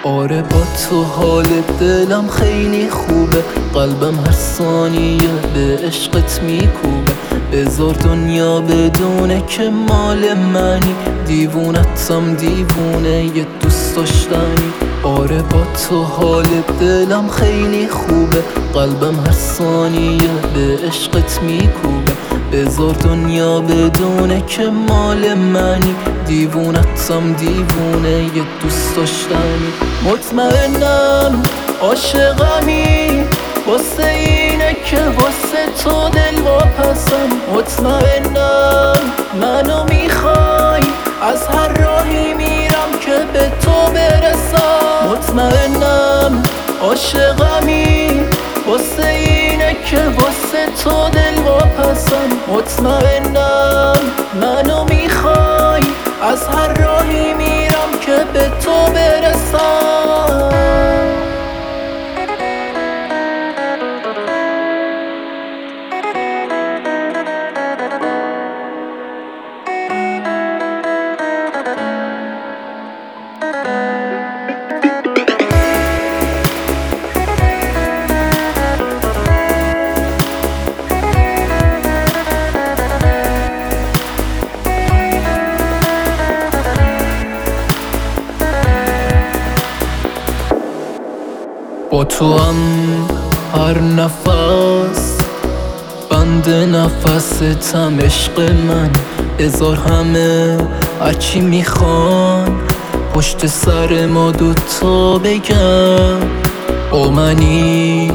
آره با تو حال دلم خیلی خوبه، قلبم هر ثانیه به عشقت میکوبه. بذار دنیا بدونه که مال منی، دیوونتم دیوونه یه دوست داشتنی. آره با تو حال دلم خیلی خوبه، قلبم هر ثانیه به عشقت میکوبه. بذار دنیا بدونه که مال منی، دیوونتم دیوونه یه دوست داشتنی. مطمئنم عاشقمی، واسه اینه که واسه تو دل واپسم. مطمئنم منو میخوای، از هر راهی میرم که به تو برسم. مطمئنم عاشقمی، واسه اینه که واسه تو دل واپسم. مطمئنم منو میخوای، از هر راهی میرم که به تو برسم. با تو هم هر نفس بند نفستم عشق من. بذار همه هرچی میخوان پشت سر ما دوتا بگم. با منی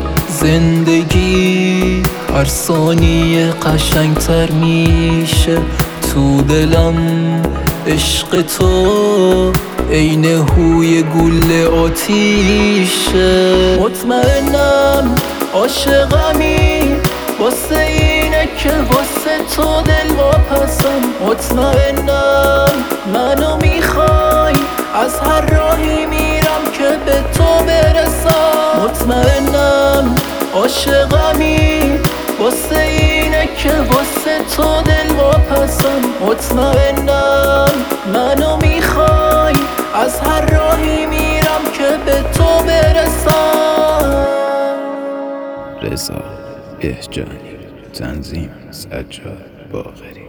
زندگی هر ثانیه قشنگتر میشه. تو دلم عشق تو عین هوی گل آتیشه. مطمئنم عاشقمی، واسه اینه که واسه تو دل واپسم. مطمئنم منو میخوای، از هر راهی میرم که به تو برسم. مطمئنم عاشقمی، واسه اینه که واسه تو دل واپسم. مطمئنم منو میخوای، از هر راهی میرم که به تو برسم. رضا بهجانی، تنظیم سجاد باقری.